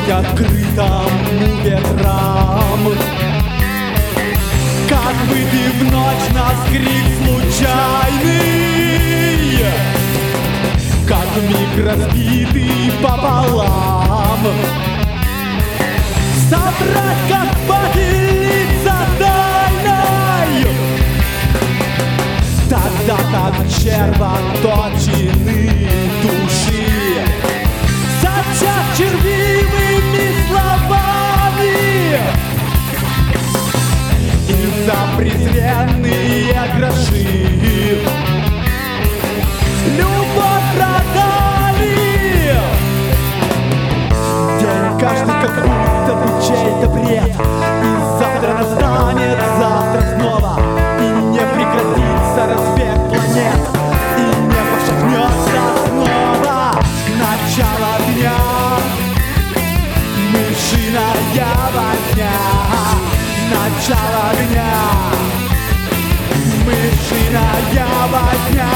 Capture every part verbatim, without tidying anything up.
быть открытому ветрам. Как выйти в ночь на скрип случайный, как вмиг разбитый пополам. Собрать, как поделиться тайной, тогда как червоточины души зачат червивыми словами. И за презренные гроши любовь продали. День каждый как будто бы чей-то бред, и завтра настанет, завтра снова, и не прекратится разбег планет, и небо шагнется снова. Начало дня, мышиная возня. Начало дня, мышиная возня.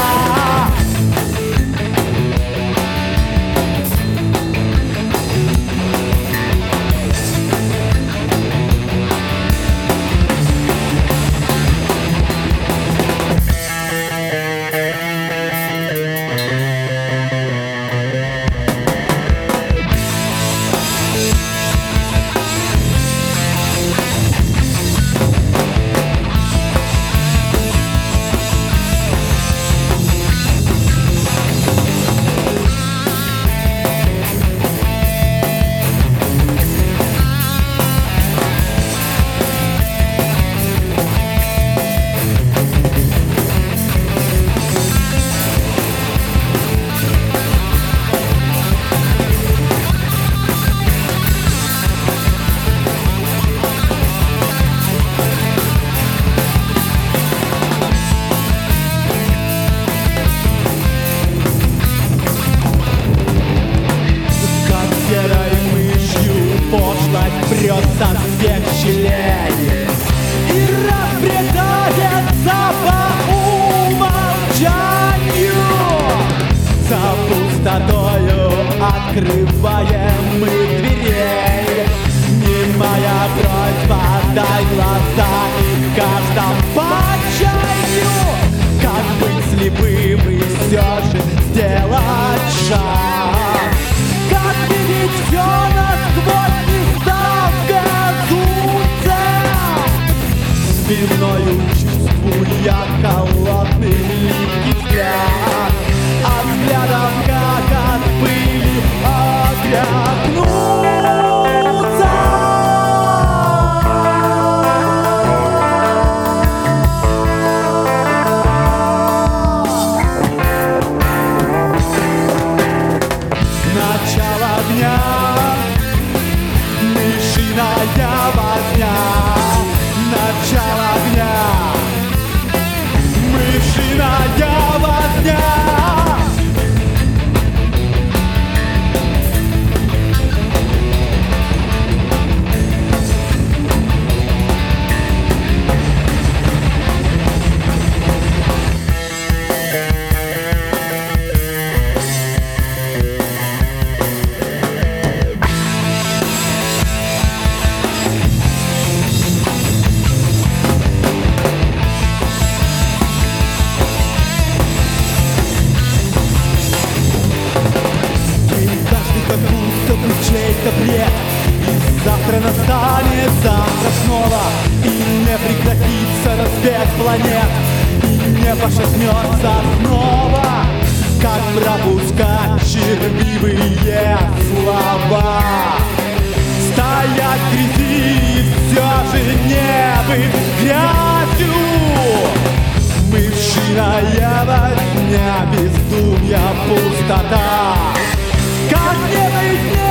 Прет со всех щелей и разбредается по умолчанию. За пустотою открываем мы дверей. Немая просьба, дай глаза и в каждом по чаю. Как быть слепым и все же сделать шаг? Как видеть все насквозь? Спиною чувствуя холодный липкий взгляд, а взглядом как от пыли оглянуться. Начало дня, мышиная возня. Начало дня, мышиная возня. Чей-то бред, и завтра настанет, завтра снова, и не прекратится разбег планет, и небо шагнется снова. Как пропускать червивые слова, стоять в грязи и все же не быть грязью. Мышиная возня, бездумья, пустота. Как не быть